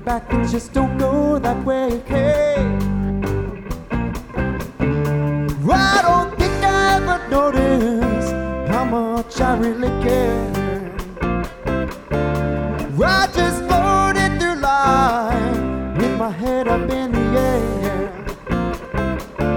back, things just don't go that way. Hey, I don't think I ever noticed how much I really care. I just